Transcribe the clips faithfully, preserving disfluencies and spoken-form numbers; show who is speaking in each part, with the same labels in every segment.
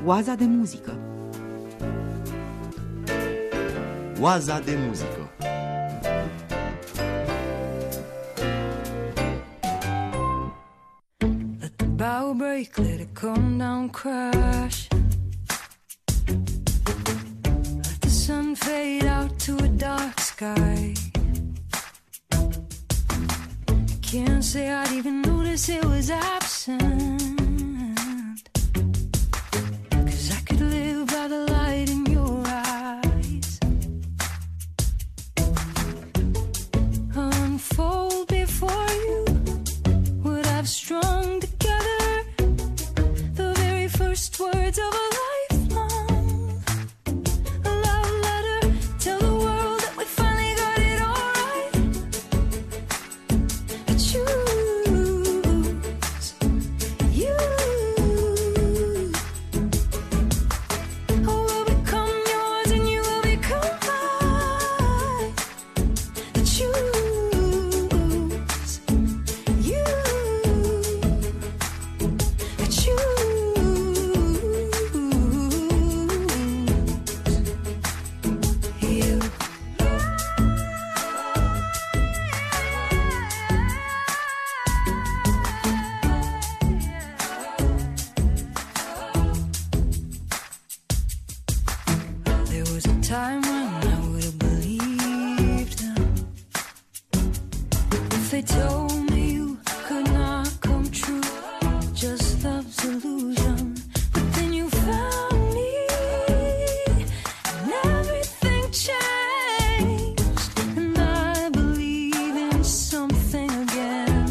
Speaker 1: Oaza de muzică.
Speaker 2: Oaza de muzică.
Speaker 3: Let the bow break, let it come down, crash. Let the sun fade out to a dark sky. Can't say I'd even notice it was absent. Live by the light in your eyes, unfold before you what I've strung together, the very first words of a lifelong, a love letter. Tell the world that we finally got it all right. I choose you. Time when I would have believed them if they told me you could not come true, just love's illusion. But then you found me and everything changed, and I believe in something again.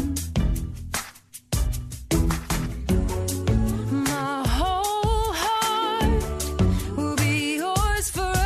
Speaker 3: My whole heart will be yours forever.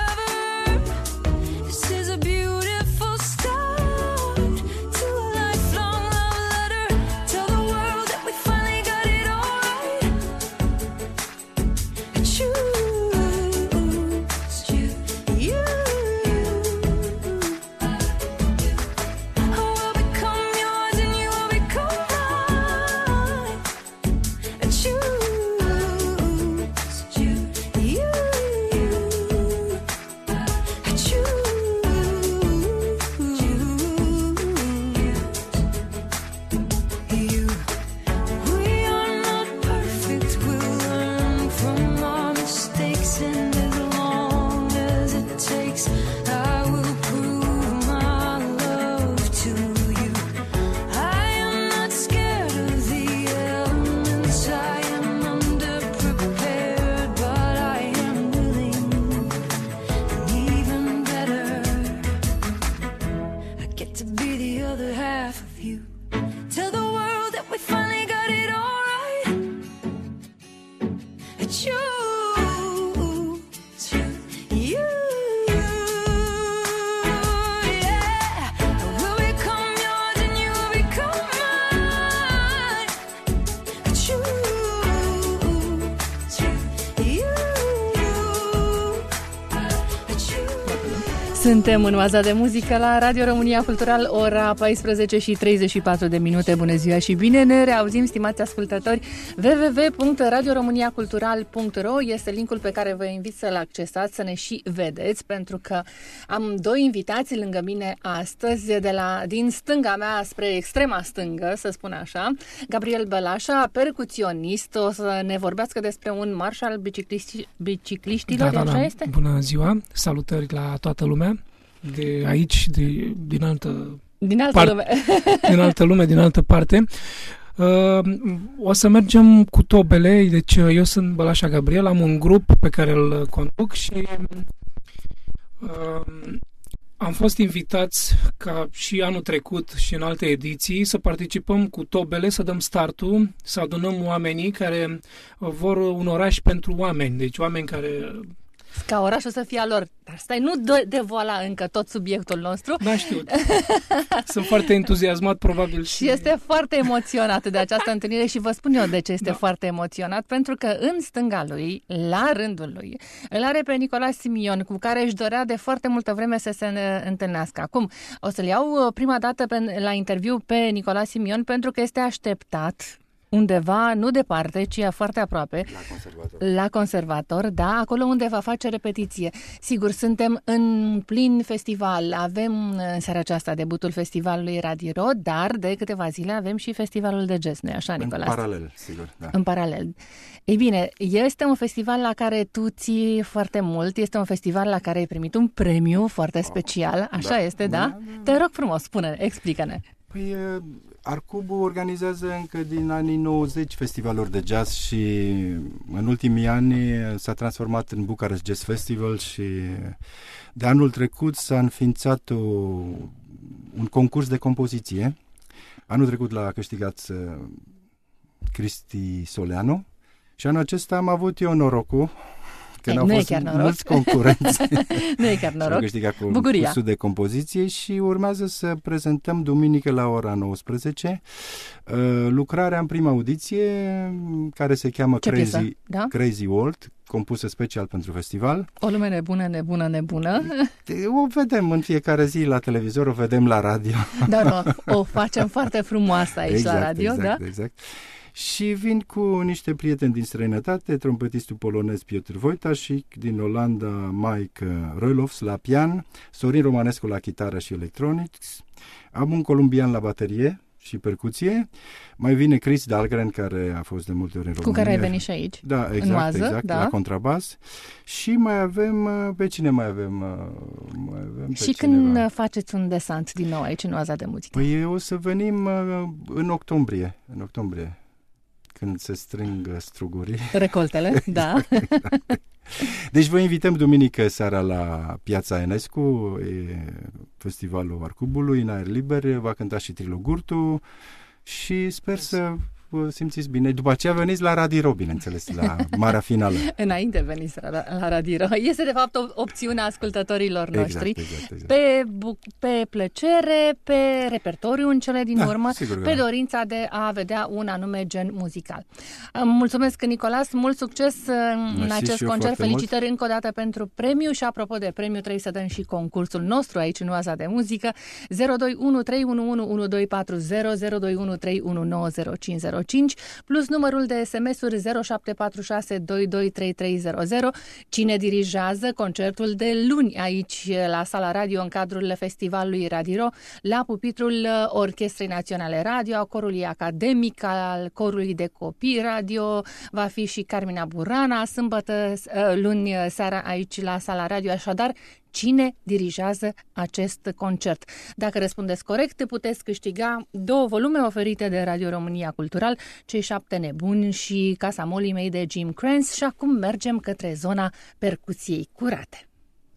Speaker 4: Suntem în Oaza de muzică la Radio România Cultural, ora paisprezece și treizeci și patru de minute. Bună ziua și bine ne reauzim, stimați ascultători. w w w punct radio românia cultural punct r o este linkul pe care vă invit să-l accesați, să ne și vedeți, pentru că am doi invitați lângă mine astăzi, de la, din stânga mea spre extrema stângă, să spun așa. Gabriel Bălașa, percuționist, o să ne vorbească despre un marș al bicicliști, bicicliștilor,
Speaker 5: da, da,
Speaker 4: așa
Speaker 5: da.
Speaker 4: este?
Speaker 5: Bună ziua, salutări la toată lumea. De aici, de, din altă
Speaker 4: din altă
Speaker 5: part,
Speaker 4: lume.
Speaker 5: din altă lume, din altă parte. Uh, o să mergem cu tobele, deci eu sunt Bălașa Gabriel, am un grup pe care îl conduc și uh, am fost invitați ca și anul trecut și în alte ediții să participăm cu tobele, să dăm startul, să adunăm oamenii care vor un oraș pentru oameni, deci oameni care...
Speaker 4: Ca orașul să fie a lor. Dar stai, nu de, de voila încă tot subiectul nostru.
Speaker 5: Da, știu. Sunt foarte entuziasmat, probabil. Și...
Speaker 4: și este foarte emoționat de această întâlnire și vă spun eu de ce este da. foarte emoționat. Pentru că în stânga lui, la rândul lui, îl are pe Nicolae Simion, cu care își dorea de foarte multă vreme să se întâlnească. Acum, o să-l iau prima dată pe, la interviu pe Nicolae Simion, pentru că este așteptat undeva, nu departe, ci foarte aproape,
Speaker 1: La conservator.
Speaker 4: la conservator, da, acolo unde va face repetiție. Sigur, suntem în plin festival, avem în seara aceasta debutul festivalului Radiro, dar de câteva zile avem și festivalul de jazz, nu-i așa, Nicolas?
Speaker 1: În paralel, sigur, da.
Speaker 4: În paralel. Ei bine, este un festival la care tu ții foarte mult, este un festival la care ai primit un premiu foarte special, așa
Speaker 1: da.
Speaker 4: este, da?
Speaker 1: Da, da.
Speaker 4: Te rog frumos, spune, explică-ne.
Speaker 1: Păi, Arcubu organizează încă din anii nouăzeci festivaluri de jazz și în ultimii ani s-a transformat în Bucharest Jazz Festival și de anul trecut s-a înființat o, un concurs de compoziție. Anul trecut l-a câștigat Cristi Soleanu și anul acesta am avut eu norocul că
Speaker 4: Ei,
Speaker 1: n-au
Speaker 4: nu e
Speaker 1: fost
Speaker 4: chiar noroc.
Speaker 1: mulți concurenți.
Speaker 4: Nu e chiar noroc.
Speaker 1: Am câștigat
Speaker 4: Bucuria.
Speaker 1: concursul de compoziție și urmează să prezentăm duminică la ora nouăsprezece uh, lucrarea în prima audiție care se cheamă
Speaker 4: Ce
Speaker 1: Crazy,
Speaker 4: piesă? Da?
Speaker 1: Crazy World, compusă special pentru festival.
Speaker 4: O lume nebună, nebună, nebună.
Speaker 1: O vedem în fiecare zi la televizor, o vedem la radio.
Speaker 4: Dar o, o facem foarte frumoasă aici
Speaker 1: exact,
Speaker 4: la radio,
Speaker 1: exact,
Speaker 4: da?
Speaker 1: Exact. Și vin cu niște prieteni din străinătate, trompetistul polonez Piotr Wojtasik, din Olanda Mike Rölovs la pian, Sorin Romanescu la chitară și electronics, am un columbian la baterie și percuție, mai vine Chris Dahlgren, care a fost de multe ori în România.
Speaker 4: Cu care ai venit și aici.
Speaker 1: Da, exact,
Speaker 4: în oază,
Speaker 1: exact,
Speaker 4: da.
Speaker 1: la contrabas. Și mai avem, pe cine mai avem? Mai avem pe
Speaker 4: Și
Speaker 1: cineva.
Speaker 4: când faceți un desant din nou aici în Oaza de Muzică?
Speaker 1: Păi o să venim în octombrie, în octombrie. Când se strâng strugurii.
Speaker 4: Recoltele, da.
Speaker 1: Deci vă invităm duminică seara la Piața Enescu, e festivalul Arcubului, în aer liber, va cânta și Trilo Gurtu și sper să vă simțiți bine. După aceea veniți la Radiro, bineînțeles, la marea finală.
Speaker 4: Înainte veniți la, la Radiro. Este de fapt o opțiune a ascultătorilor noștri.
Speaker 1: Exact, exact, exact.
Speaker 4: Pe, bu- pe plăcere, pe repertoriu în cele din
Speaker 1: Da,
Speaker 4: urmă,
Speaker 1: sigur că
Speaker 4: pe
Speaker 1: da.
Speaker 4: dorința de a vedea un anume gen muzical. Mulțumesc, Nicolas, mult succes în
Speaker 1: Mersi
Speaker 4: acest
Speaker 1: și eu
Speaker 4: concert.
Speaker 1: foarte
Speaker 4: Felicitări
Speaker 1: mult.
Speaker 4: încă o dată pentru premiu și apropo de premiu trebuie să dăm și concursul nostru aici în Oaza de Muzică zero doi unu trei unu unu unu doi patru zero zero doi unu trei unu nouă zero cinci zero cinci plus numărul de S M S-uri zero șapte patru șase doi doi trei trei zero zero. Cine dirigează concertul de luni aici la Sala Radio în cadrul festivalului Radiro, la pupitrul Orchestrei Naționale Radio, a corului academic, al corului de copii radio, va fi și Carmina Burana, sâmbătă, luni seara aici la Sala Radio, așadar cine dirigează acest concert. Dacă răspundeți corect, puteți câștiga două volume oferite de Radio România Cultural, Cei șapte nebuni și Casa molii mei de Jim Kranz. Și acum mergem către zona percuției curate.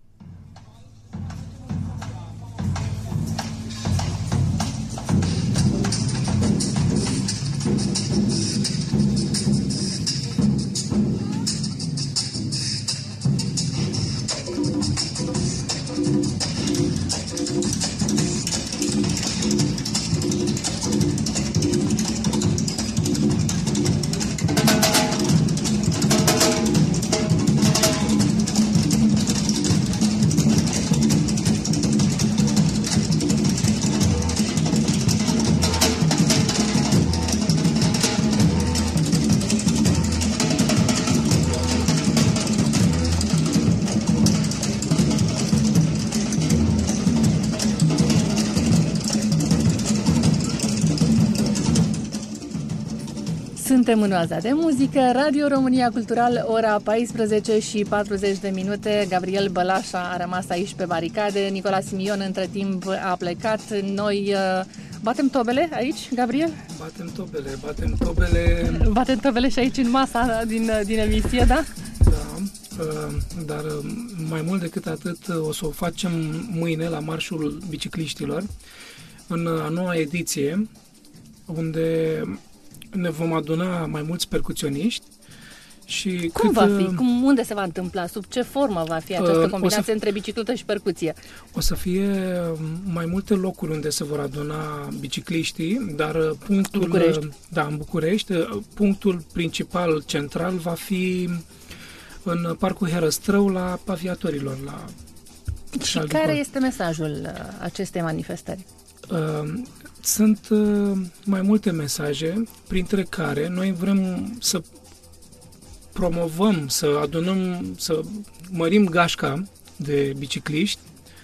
Speaker 4: Suntem în Oaza de Muzică, Radio România Cultural, ora paisprezece și patruzeci de minute. Gabriel Bălașa a rămas aici pe baricade, Nicola Simion între timp a plecat. Noi uh, batem tobele aici, Gabriel?
Speaker 5: Batem tobele, batem tobele...
Speaker 4: Batem tobele și aici în masa din, din emisie, da?
Speaker 5: Da, uh, dar uh, mai mult decât atât uh, o să o facem mâine la Marșul Bicicliștilor, în a noua ediție, unde ne vom aduna mai mulți percuționiști. Și
Speaker 4: Cum
Speaker 5: cât,
Speaker 4: va fi? Cum, unde se va întâmpla? Sub ce formă va fi această
Speaker 5: uh,
Speaker 4: combinație
Speaker 5: să,
Speaker 4: între bicicletă și percuție?
Speaker 5: O să fie mai multe locuri unde se vor aduna bicicliștii, dar punctul...
Speaker 4: București.
Speaker 5: Da, în București. Punctul principal, central, va fi în Parcul Herăstrău, la Aviatorilor. La
Speaker 4: Și care este mesajul acestei manifestări?
Speaker 5: Uh, sunt uh, mai multe mesaje, printre care noi vrem să promovăm, să adunăm, să mărim gașca de bicicliști,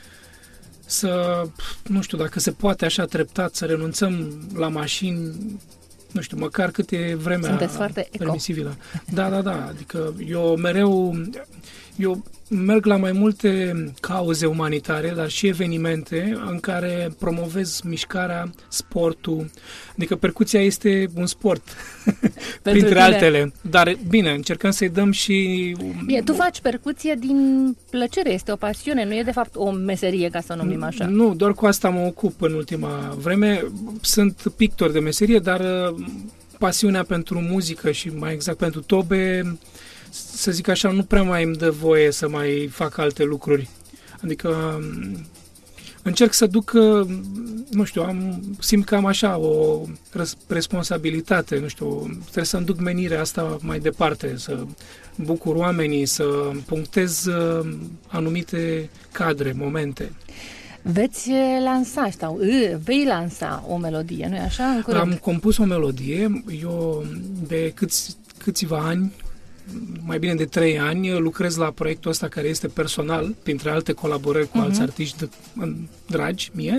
Speaker 5: să, nu știu, dacă se poate așa treptat, să renunțăm la mașini, nu știu, măcar cât e vremea
Speaker 4: Sunteți foarte eco.
Speaker 5: permisibilă. Da, da, da, adică eu mereu, eu merg la mai multe cauze umanitare, dar și evenimente în care promovez mișcarea, sportul, adică percuția este un sport, printre
Speaker 4: tine.
Speaker 5: altele, dar bine, încercăm să-i dăm și...
Speaker 4: Bine, tu faci percuție din plăcere, este o pasiune, nu e de fapt o meserie, ca să o numim așa.
Speaker 5: Nu, doar cu asta mă ocup în ultima vreme. Sunt pictor de meserie, dar uh, pasiunea pentru muzică și mai exact pentru tobe, să zic așa, nu prea mai îmi dă voie să mai fac alte lucruri. Adică um, încerc să duc, uh, nu știu, am, simt că am așa o răs- responsabilitate, nu știu, trebuie să-mi duc menirea asta mai departe, să bucur oamenii, să punctez uh, anumite cadre, momente.
Speaker 4: Veți lansa sau uh, vei lansa o melodie, nu-i așa? În curând.
Speaker 5: Am compus o melodie, eu de câți, câțiva ani, mai bine de trei ani, lucrez la proiectul ăsta care este personal, printre alte colaborări cu uh-huh. alți artiști de, dragi mie.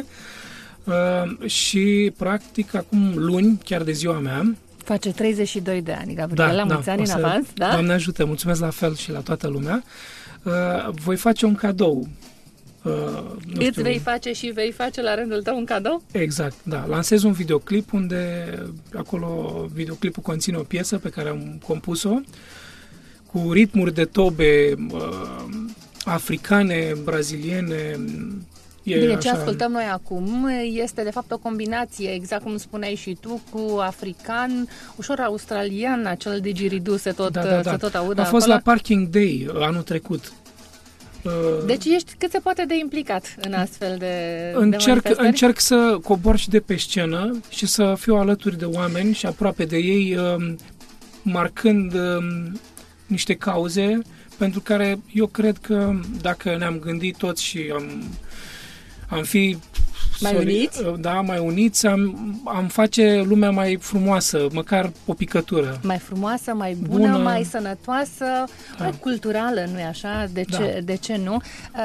Speaker 5: Uh, și practic acum luni, chiar de ziua mea,
Speaker 4: face treizeci și doi de ani, Gabriel,
Speaker 5: da,
Speaker 4: la
Speaker 5: da,
Speaker 4: mulți ani în
Speaker 5: să,
Speaker 4: avans, da?
Speaker 5: Doamne ajută, mulțumesc la fel și la toată lumea. Uh, voi face un cadou. Uh, nu
Speaker 4: Îți
Speaker 5: știu,
Speaker 4: vei face și vei face la rândul tău un cadou?
Speaker 5: Exact, da. Lansez un videoclip unde acolo videoclipul conține o piesă pe care am compus-o cu ritmuri de tobe uh, africane, braziliene. E
Speaker 4: Bine,
Speaker 5: așa...
Speaker 4: ce ascultăm noi acum este de fapt o combinație, exact cum spuneai și tu, cu african, ușor australian, acel didgeridoo se tot,
Speaker 5: da, da, da.
Speaker 4: se tot audă
Speaker 5: A fost
Speaker 4: acolo.
Speaker 5: la Parking Day anul trecut.
Speaker 4: Deci ești cât se poate de implicat în astfel de,
Speaker 5: încerc,
Speaker 4: de
Speaker 5: încerc să cobor și de pe scenă și să fiu alături de oameni și aproape de ei, marcând niște cauze pentru care eu cred că dacă ne-am gândit toți și am, am fi
Speaker 4: mai
Speaker 5: soli,
Speaker 4: uniți,
Speaker 5: da, mai uniți, am, am face lumea mai frumoasă, măcar o picătură.
Speaker 4: Mai frumoasă, mai bună, bună. mai sănătoasă, da. mai culturală, nu-i așa? De ce, da. de ce nu?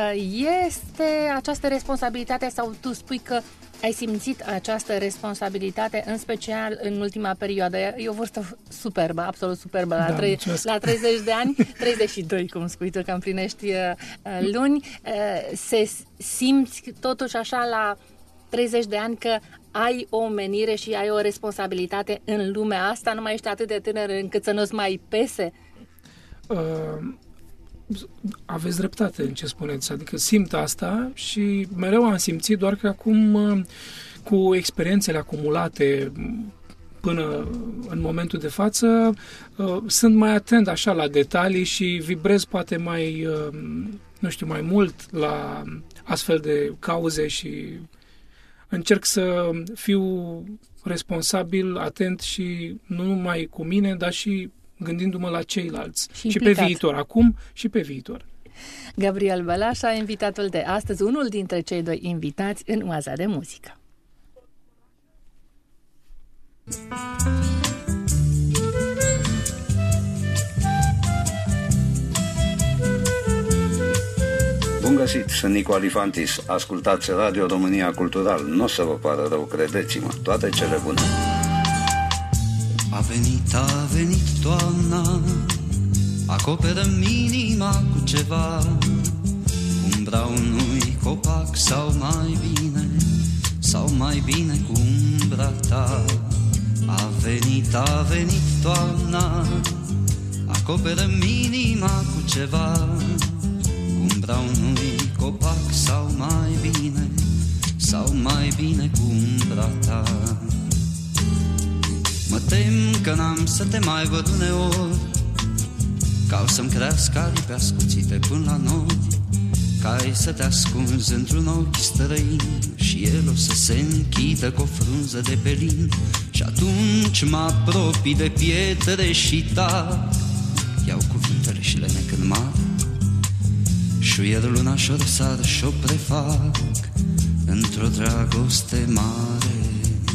Speaker 4: Este această responsabilitate sau tu spui că ai simțit această responsabilitate, în special în ultima perioadă? E o vârstă superbă, absolut superbă, la,
Speaker 5: da,
Speaker 4: trei, la treizeci de ani, treizeci și doi, cum spui tu, că împlinești uh, luni. Uh, se simți totuși așa la treizeci de ani că ai o menire și ai o responsabilitate în lumea asta? Nu mai ești atât de tânăr încât să nu-ți mai pese?
Speaker 5: Uh... Aveți dreptate în ce spuneți, adică simt asta și mereu am simțit, doar că acum cu experiențele acumulate până în momentul de față sunt mai atent așa la detalii și vibrez poate mai, nu știu, mai mult la astfel de cauze și încerc să fiu responsabil, atent și nu numai cu mine, dar și gândindu-mă la ceilalți și, și pe viitor, acum și pe viitor.
Speaker 4: Gabriel Bălașa, invitatul de astăzi, unul dintre cei doi invitați în Oaza de Muzică.
Speaker 6: Bun găsit, sunt Nico Alifantis. Ascultați Radio România Cultural. Nu o să vă pară rău, credeți-mă. Toate cele bune.
Speaker 7: A venit, a venit toamna, acoperă minima cu ceva, umbra unui copac sau mai bine, sau mai bine cu umbra ta. A venit, a venit toamna, acoperă minima cu ceva, umbra unui copac sau mai bine, sau mai bine cu umbra ta. Mă tem că n-am să te mai văd uneori, ca o să-mi crească aripi ascuțite până la nori, ca ai să te ascunzi într-un ochi străin și el o să se închidă cu o frunză de pelin. Și atunci mă apropii de pietre și tac, iau cuvintele și le nec în mare, șuier luna și-o răsar și-o prefac într-o dragoste mare.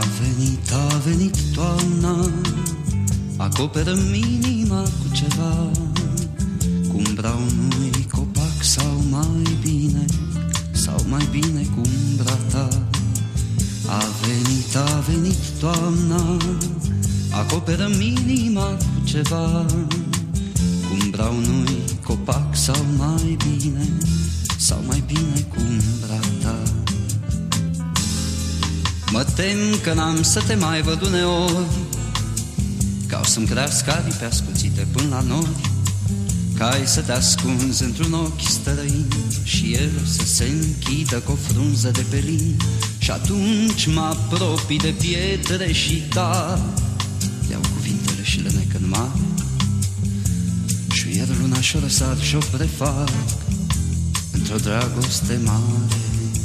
Speaker 7: venit, a venit toamna, acoperă-mi inima cu ceva, cu umbra unui copac sau mai bine, sau mai bine cu umbra ta. A venit, a venit toamna, acoperă-mi inima cu ceva, cu umbra unui copac sau mai bine, sau mai bine cu umbra ta. Mă tem că n-am să te mai văd uneori, ca o să-mi crească aripi ascuțite până la nori, ca ai să te ascunzi într-un ochi străin și el să se închidă cu o frunză de pelin. Și atunci mă apropii de pietre și da, iau cuvintele și le nec în mare, șuier luna și-o răsar și-o prefac într-o dragoste mare.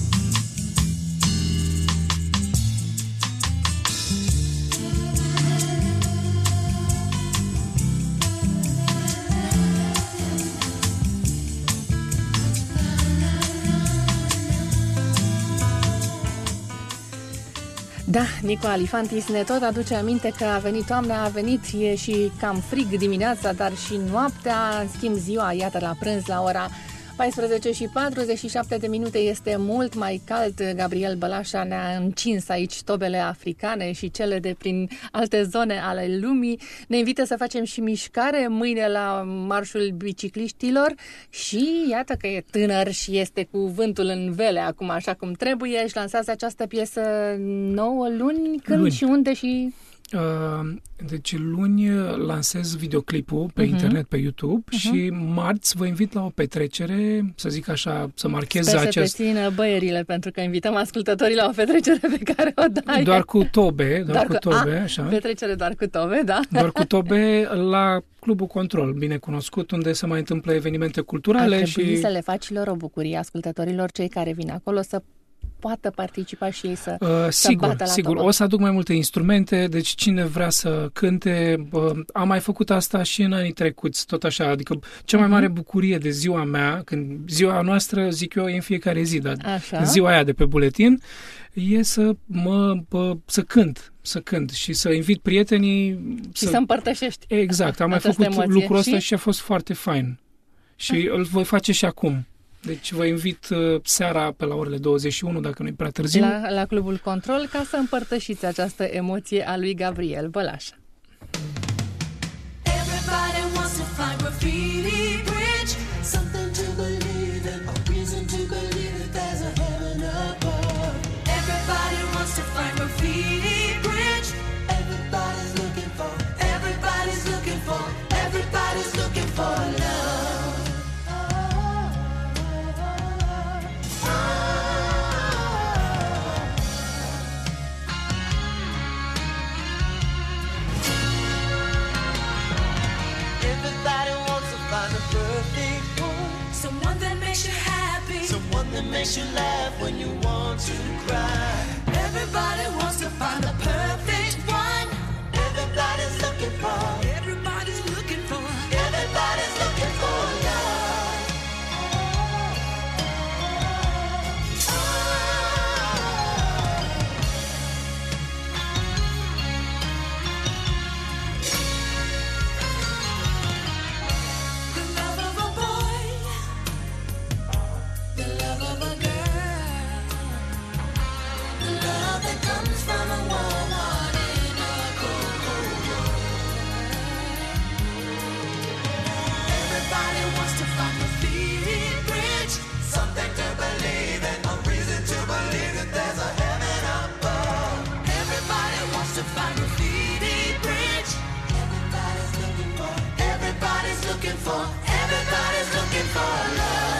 Speaker 4: Da, Nico Alifantis ne tot aduce aminte că a venit toamna, a venit, e și cam frig dimineața, dar și noaptea, în schimb ziua, iată, la prânz, la ora paisprezece și patruzeci și șapte de minute, este mult mai cald. Gabriel Bălașa ne-a încins aici tobele africane și cele de prin alte zone ale lumii. Ne invită să facem și mișcare mâine la marșul bicicliștilor și iată că e tânăr și este cu vântul în vele acum așa cum trebuie. Își lansează această piesă nouă luni, când
Speaker 5: Luni.
Speaker 4: și unde și...
Speaker 5: Uh, deci luni lansez videoclipul pe uh-huh. internet, pe YouTube uh-huh. și marți vă invit la o petrecere, să zic așa, să marchez
Speaker 4: Sper
Speaker 5: acest...
Speaker 4: să te țină băierile, pentru că invităm ascultătorii la o petrecere pe care o dai.
Speaker 5: Doar cu tobe, doar,
Speaker 4: doar
Speaker 5: cu
Speaker 4: cu
Speaker 5: tobe,
Speaker 4: a,
Speaker 5: așa.
Speaker 4: Petrecere doar cu tobe, da.
Speaker 5: Doar cu tobe la Clubul Control, bine cunoscut, unde se mai întâmplă evenimente culturale.
Speaker 4: Ar trebui
Speaker 5: și...
Speaker 4: să le faci lor o bucurie ascultătorilor, cei care vin acolo, să poată participa și ei să,
Speaker 5: uh,
Speaker 4: să
Speaker 5: sigur,
Speaker 4: bată la
Speaker 5: sigur.
Speaker 4: tobă.
Speaker 5: O să aduc mai multe instrumente, deci cine vrea să cânte, uh, am mai făcut asta și în anii trecuți, tot așa, adică cea mai mare bucurie de ziua mea, când ziua noastră, zic eu, e în fiecare zi, dar
Speaker 4: Așa.
Speaker 5: ziua aia de pe buletin, e să mă, bă, să cânt, să cânt și să invit prietenii.
Speaker 4: Și să, să împărtășești.
Speaker 5: Exact, am mai
Speaker 4: această
Speaker 5: făcut
Speaker 4: emoție.
Speaker 5: lucrul ăsta
Speaker 4: și...
Speaker 5: și a fost foarte fain. Și îl voi face și acum. Deci vă invit uh, seara pe la orele douăzeci și unu, dacă nu-i prea târziu.
Speaker 4: La, la Clubul Control, ca să împărtășiți această emoție a lui Gabriel Bălașa.
Speaker 3: Everybody wants to find graffiti bridge, something to believe in, a reason to believe that there's a heaven above. Everybody wants to find graffiti bridge. Everybody's looking for, everybody's looking for, everybody's looking for love. Everybody wants to find a perfect one, someone that makes you happy, someone that makes you laugh when you want to cry. Everybody wants to find the perfect one. Everybody's looking for, everybody's looking for, everybody's looking for love. The love of a boy, the love of a girl, the love that comes from a woman in a cold, cold world. Everybody wants to find a feeling bridge, something to believe in, a reason to believe that there's a heaven above. Everybody wants to find a feeling bridge. Everybody's looking for, everybody's looking for, everybody's looking for love.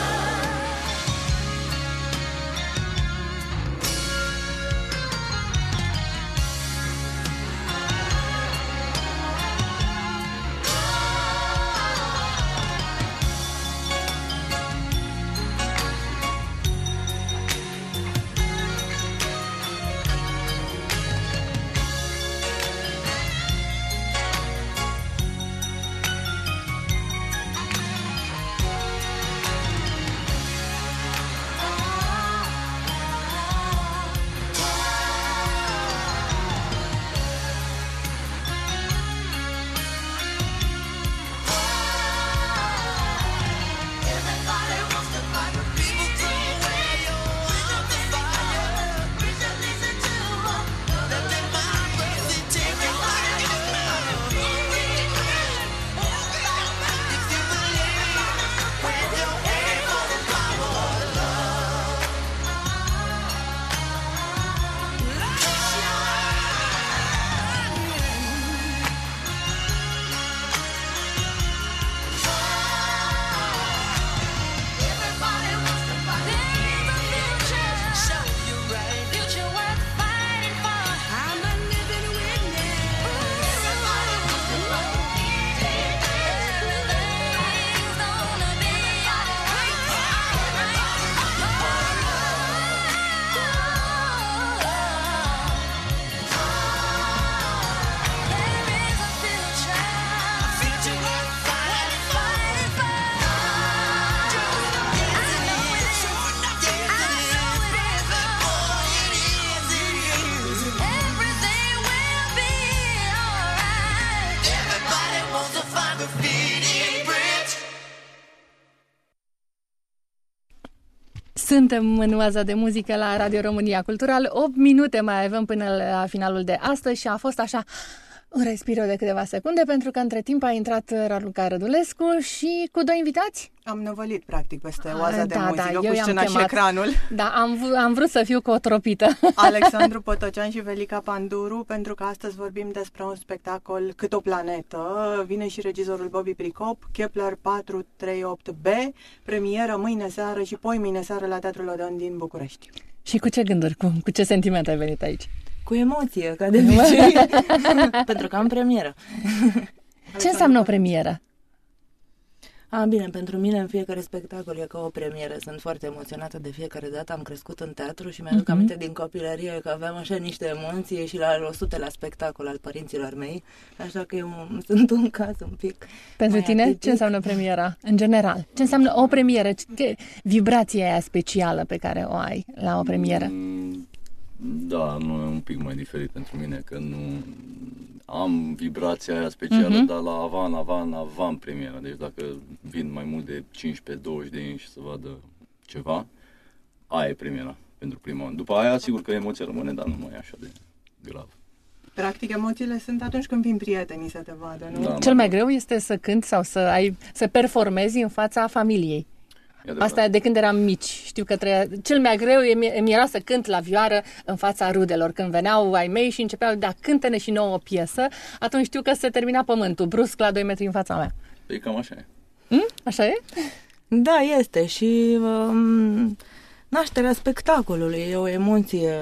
Speaker 4: Suntem în Oaza de Muzică la Radio România Cultural. opt minute mai avem până la finalul de astăzi și a fost așa un respiro de câteva secunde, pentru că între timp a intrat Raluca Rădulescu și cu doi invitați.
Speaker 8: Am năvălit, practic, peste Oaza de
Speaker 4: da,
Speaker 8: Muzică,
Speaker 4: da,
Speaker 8: cu
Speaker 4: eu i-am
Speaker 8: scena și
Speaker 4: chemat.
Speaker 8: ecranul.
Speaker 4: Da, am, v- am vrut să fiu cotropită.
Speaker 8: Alexandru Pătăcean și Velica Panduru, pentru că astăzi vorbim despre un spectacol Cât o planetă. Vine și regizorul Bobby Pricop, Kepler patru trei opt B, premieră mâine seară și poi mâine seară la Teatrul Odeon din București.
Speaker 4: Și cu ce gânduri, cu, cu ce sentiment ai venit aici?
Speaker 9: Cu emoție, ca de obicei, pentru că am premieră.
Speaker 4: Ce înseamnă o premieră?
Speaker 9: A, bine, pentru mine în fiecare spectacol e ca o premieră. Sunt foarte emoționată de fiecare dată. Am crescut în teatru și mi-aduc uh-huh. aminte din copilărie că aveam așa niște emoții și la o sută la spectacol al părinților mei. Așa că eu sunt un caz un pic.
Speaker 4: Pentru tine,
Speaker 9: atipic.
Speaker 4: ce înseamnă premiera, în general? Ce înseamnă o premieră? Ce vibrația aia specială pe care o ai la o premieră?
Speaker 10: Mm, Da, nu e un pic mai diferit pentru mine, că nu am vibrația aia specială, uh-huh. dar la avan, avan, avan premiera. Deci dacă vin mai mult de cincisprezece douăzeci de inși să vadă ceva, aia e premiera pentru prima oară. După aia, sigur că emoția rămâne, dar nu mai e așa de grav.
Speaker 8: Practic, emoțiile sunt atunci când vin prietenii să te vadă, nu?
Speaker 10: Da,
Speaker 4: Cel mai greu este să cânti sau să ai să performezi în fața familiei. Asta de când eram mici. Știu că treia... cel mai greu mi era să cânt la vioară în fața rudelor. Când veneau ai mei și începeau, da, cântă-ne și nouă o piesă, atunci știu că se termina pământul, brusc la doi metri în fața mea.
Speaker 10: Păi cam așa e.
Speaker 4: Hmm? Așa e?
Speaker 9: Da, este și um, nașterea spectacolului e o emoție,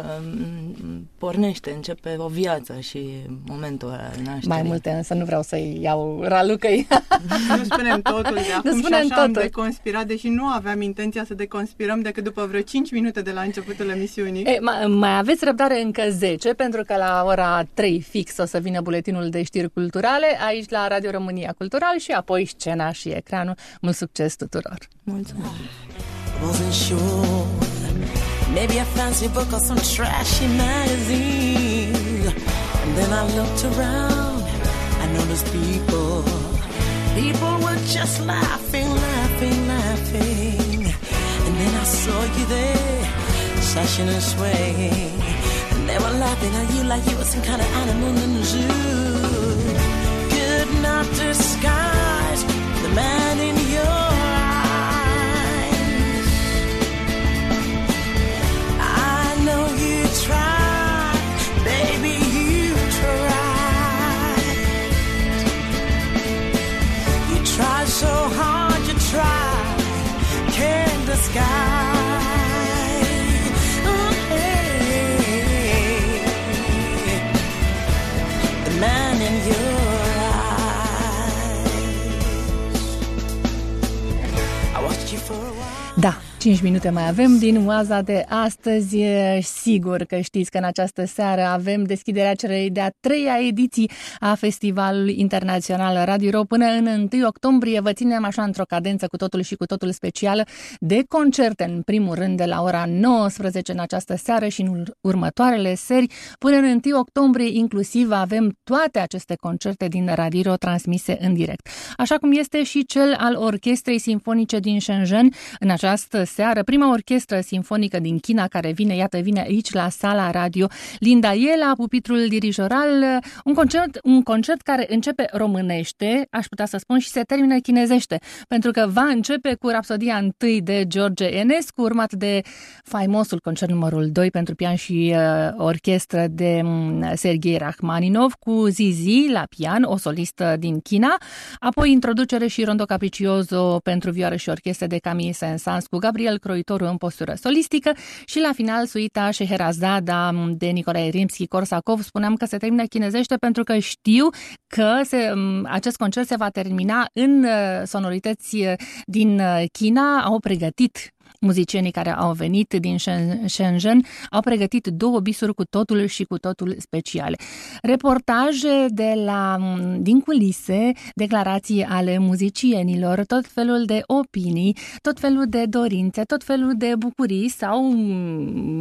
Speaker 9: um, pornește, începe o viață și momentul ăla nașterii.
Speaker 4: Mai multe, însă nu vreau să-i iau Ralucăi.
Speaker 8: Nu spunem totul de acum
Speaker 4: Nu
Speaker 8: și
Speaker 4: spunem
Speaker 8: așa am
Speaker 4: totul.
Speaker 8: deconspirat, deși nu aveam intenția să deconspirăm decât după vreo cinci minute de la începutul emisiunii.
Speaker 4: E, mai, mai aveți răbdare încă zece, pentru că la ora trei fix o să vină buletinul de știri culturale aici la Radio România Cultural și apoi scena și ecranul. Mult succes tuturor!
Speaker 9: Mulțumesc!
Speaker 3: Wasn't sure. Maybe a fancy book or some trashy magazine. And then I looked around. I noticed people. People were just laughing, laughing, laughing. And then I saw you there, sashing and swaying. And they were laughing at you like you were some kind of animal in the zoo. Could not disguise the man in your tried, baby, you tried. You tried so hard, you tried, can't disguise. Oh, hey, the man in your eyes. I watched you for a while.
Speaker 4: Da, cinci minute mai avem din Oaza de astăzi. Sigur că știți că în această seară avem deschiderea celei de-a treia ediții a Festivalului Internațional Radio Ro. Până în întâi octombrie vă ținem așa într-o cadență cu totul și cu totul specială de concerte, în primul rând de la ora nouăsprezece în această seară și în următoarele seri. Până în întâi octombrie inclusiv avem toate aceste concerte din Radio Ro transmise în direct. Așa cum este și cel al Orchestrei Simfonice din Shenzhen în această seară, prima orchestră simfonică din China care vine, iată, vine aici la sala radio Linda Ye la pupitrul dirijoral, un concert, un concert care începe românește, aș putea să spun, și se termină chinezește, pentru că va începe cu Rapsodia întâi de George Enescu, urmat de faimosul concert numărul doi pentru pian și uh, orchestră de um, Serghei Rachmaninov cu Zizi la pian, o solistă din China, apoi introducere și rondo capricioso pentru vioară și orchestră de Camille Saint-Saëns cu Gabriel Croitoru în postură solistică și la final suita Scheherazada de Nicolae Rimski-Korsakov. Spuneam că se termină chinezește pentru că știu că se, acest concert se va termina în sonorități din China. Au pregătit muzicienii care au venit din Shenzhen, au pregătit două bisuri cu totul și cu totul speciale. Reportaje de la, din culise, declarații ale muzicienilor, tot felul de opinii, tot felul de dorințe, tot felul de bucurii sau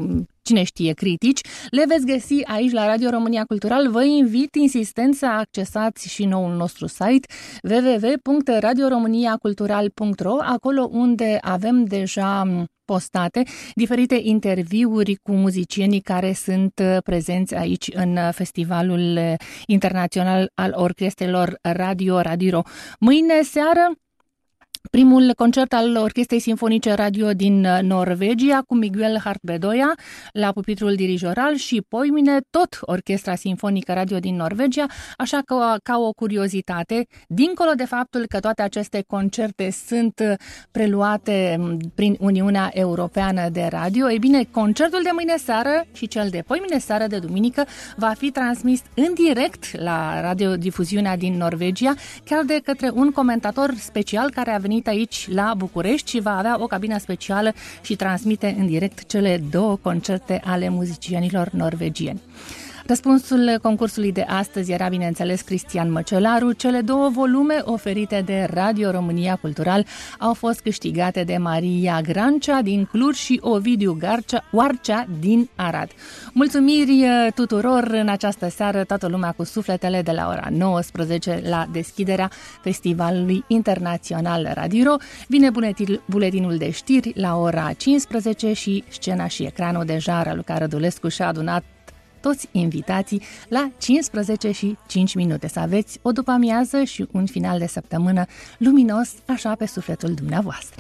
Speaker 4: cine știe, critici, le veți găsi aici la Radio România Cultural. Vă invit insistent să accesați și noul nostru site w w w punct radio romania cultural punct r o, acolo unde avem deja postate diferite interviuri cu muzicienii care sunt prezenți aici în Festivalul Internațional al Orchestrelor Radio Radiro. Mâine seară, primul concert al Orchestrei Sinfonice Radio din Norvegia cu Miguel Hartbedoia la pupitrul dirijoral și poimine tot Orchestra Sinfonică Radio din Norvegia, așa că ca o curiozitate, dincolo de faptul că toate aceste concerte sunt preluate prin Uniunea Europeană de Radio, e bine, concertul de mâine seară și cel de poimine seară de duminică va fi transmis în direct la radiodifuziunea din Norvegia, chiar de către un comentator special care a venit aici la București și va avea o cabină specială și transmite în direct cele două concerte ale muzicienilor norvegieni. Răspunsul concursului de astăzi era, bineînțeles, Cristian Măcelaru. Cele două volume oferite de Radio România Cultural au fost câștigate de Maria Grancea din Cluj și Ovidiu Garcea, Oarcea din Arad. Mulțumiri tuturor în această seară, toată lumea cu sufletele, de la ora nouăsprezece la deschiderea Festivalului Internațional Radiro. Vine buletinul de știri la ora cincisprezece și Scena și Ecranul. Deja Raluca Rădulescu și-a adunat toți invitații la cincisprezece și cinci minute. Să aveți o după-amiază și un final de săptămână luminos, așa pe sufletul dumneavoastră.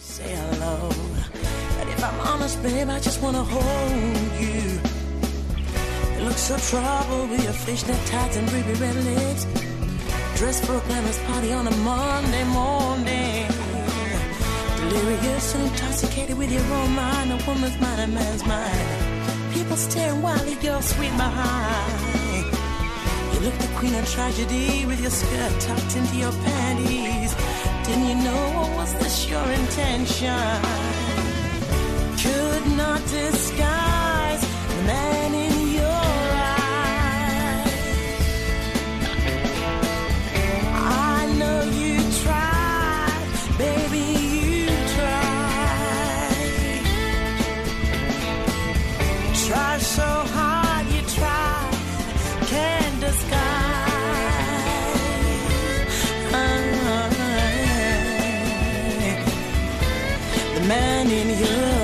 Speaker 11: People staring wildly at your sweet behind. You look the queen of tragedy with your skirt tucked into your panties. Didn't you know, or was this your intention? Could not disguise the man in your eyes. I know you tried, baby. Try so hard, you try, can't disguise. Uh, the man in you.